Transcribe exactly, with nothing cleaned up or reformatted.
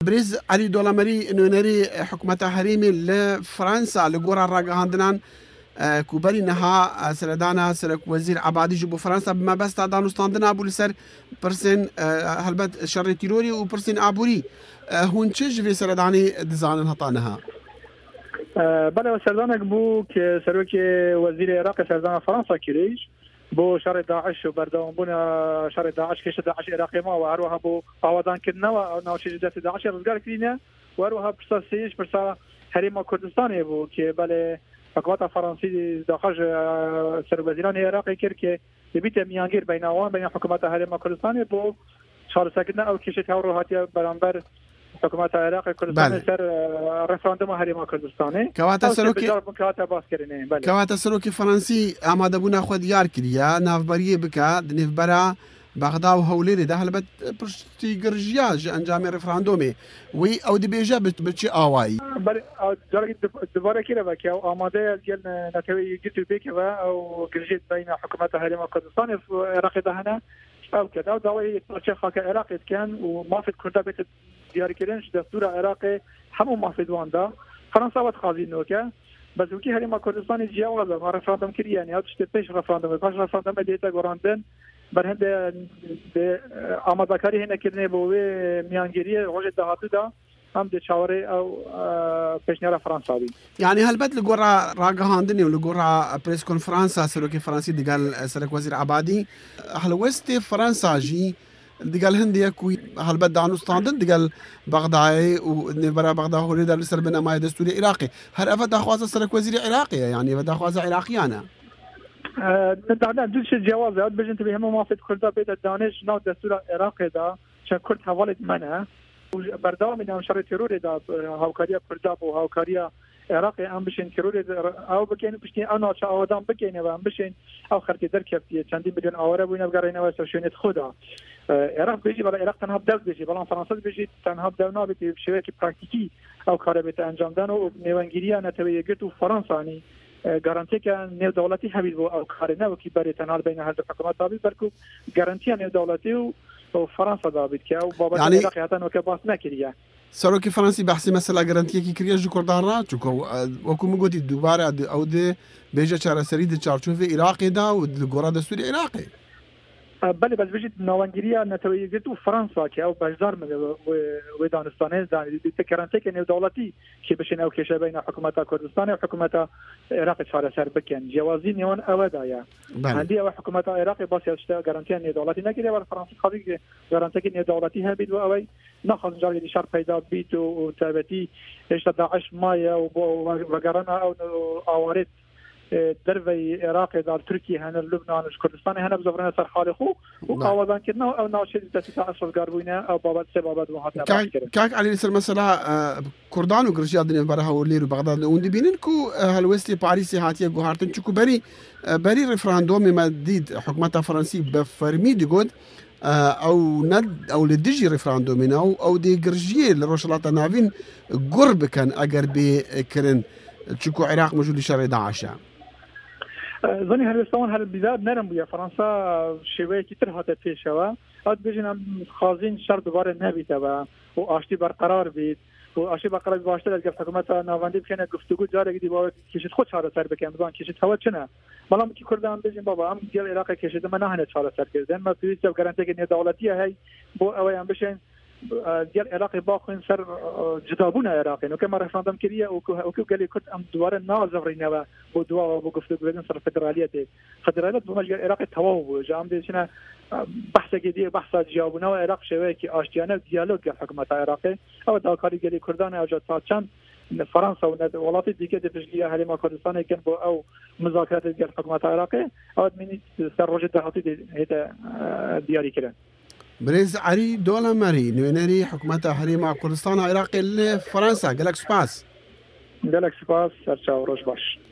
بريز علي دولامري نونري حكومة هريمي لفرنسا لجورا راجهاندنان كوبري نها سردانا سرك وزير عبادي جبو فرنسا بما بس دانوستاندنا ابو لسر برسن هلبت شر تيروري وبرسن عبوري هون تشج في سرداني دزان هطانها بله سردانك بو که سروک وزیر عراق سردان فرانسا کریج بو شر داعش و بردام بونا شر داعش کش داعش عراقی ما و اروها بو آوادان کردنا و ناوچه جدت داعش روزگار کردینه و اروها پرسا سیش پرسا حریم کردستانی بو که بله حکومت فرانسی داخل سر وزیران عراقی کرد که بیت میانگیر بین آوان بین حکومت حریم کردستانی بو شار سکندن او کشت هاورو هاتیا برانبر حکومت عراق کردستان سر رفراندوم حریم کردستانی کواتا سروکی کواتا باز کردنه بله کواتا سروکی فرانسی آماده بونا خود یار کردیا نافبری بکا نفبرا بغداد و هوليري ده هلبت برشتي جرجياج انجام رفراندومي وي او دي بيجا بتشي اواي بل جرجي دوباره كده بك او اماده ديال نتوي جيتو بيك او جرجيت بين حكومات حریم کردستان في العراق ده هنا او كده داوي تشي خاك العراق كان وما في كردا بيت ديار كيرنش دستور عراقي همو ما في دوان ده فرنسا وتخازين نوكا بس وكي حریم کردستان جیاواز ما رفراندوم كري يعني هاد شتي پیش رفراندوم باش رفراندوم ديتا گوراندن برهند به آماده‌کاری هنر کردن بوی میانگیری روز دهاتو دا هم ده چهاره او پیشنهاد فرانسوی يعني هلبت لجورا راجهاندني ولجورا بريس كونفرنسا سلوكي فرنسي دي قال سلك وزير عبادي هل وست فرنسا جي دي قال هندي كوي هلبت دانو ستاندن دي قال بغداد ونبرا بغداد هو ده لسر بنا ما دستوري عراقي هل افد اخواز سلك وزير عراقي يعني بدا اخواز عراقيانا ندعنا دوش جواز هاد بجن تبي هم موافق كردا بيت الدانش نو دستور العراق دا چه كرد حوالت منه بردام من شر ترور دا هاوكاريا كردا بو هاوكاريا عراق ام بشين ترور او بكين بشين انا چه آدم بكين و ام بشين او خرج دركفتي چندی میلیون آوره بوینه بگرینه و سوشنت خدا عراق بيجي بلا عراق تنها بدل بيجي بلا فرنسا بيجي تنها بدلنا بيت بشويه براكتيكي او کار بیت انجام دادن و نیوانگیری نتوی گرت و فرانسانی گارانتی که نیو دولتی هبید و او کار نه و کی برای تنال بین هر دو حکومت دابید بلکو گارانتی نیو دولتی و فرانسا دابید که او بابت يعني عراق حتی نو که باس نکریه سروكي فرنسي بحثي مثلا جرانتي كي كرياج كردارا چوكو وكو مغوتي دوباره او دي بيجا چارا سري دي چارچوف عراقي دا و گورا دستوري عراقي بله بس بجد نوانگیری نتوی گرت و فرانسا که او بازار من و دانستانه دانی تکرانته که نیو دولتی که بشین او کشه بین حکومت کردستان و حکومت عراق چاره سر بکن جوازی نیون او دایا هندی او حکومت عراق باسی اشتا گارانتی نیو دولتی نگیره و فرانسا خواهی که گارانتی که نیو دولتی هم بید و اوی نخواست جاری دیشار پیدا بید و تابتی اشتا داعش مایه و گرانا او آوارد دروي عراق دار تركيا هنا لبنان كردستان هنا بزفرنا سر حال خو وقاوضان كنا او ناشد تسعة عشر قربوينا او بابات سبابات وهذا كاك علي سر مثلا كردان وقرشيا دنيا برها ولير بغداد وندي بينكو هالوستي باريس هاتيه غهارتن چكو بري بري ريفراندوم مديد حكومه فرنسي بفرمي دي جود او ند او لديجي ريفراندوم او او دي قرشيه لروشلاتا نافين قرب كان اگر بكرن چكو عراق موجود شر داعش ظني هالستوان هالبلاد نرم بيا فرنسا شويه كتير هات فيشوا اد بيجينا خازين شر دوباره نبيته و واشتي برقرار بيت واشتي برقرار باشتر از حکومت ناوندی بکنه گفتگو جاری دی با کشید خود چاره سر بکنه بزن کشید هوا چنه بالا کی کردن بجین بابا هم دیال عراق کشید من نه چاره سر کردن ما پیش گارانتی که دولتی هی بو اوام بشین ديال العراق باخن سر جدابون عراقي نو كما رفراندوم كريه او كو قال كنت ام دوار نازفرينا بو دوا بو قفت بدن سر فدراليه فدراليه بو العراق توو جام دي شنو بحث جدي بحث جوابنا العراق شويه كي اشتيانه ديالوج حكومه العراق او داكاري قال كردان او جاتشان فرنسا وولات دیگه دفشگی حریم کردستان کن بو او مذاکرات ديال حکومت العراق او من سر روج دهاتی هدا دیاری کردن بريز علي دولامري نوينري حكومة حريم كردستان عراقي لفرنسا. قالك سباس قالك سباس سرچاو روش باش.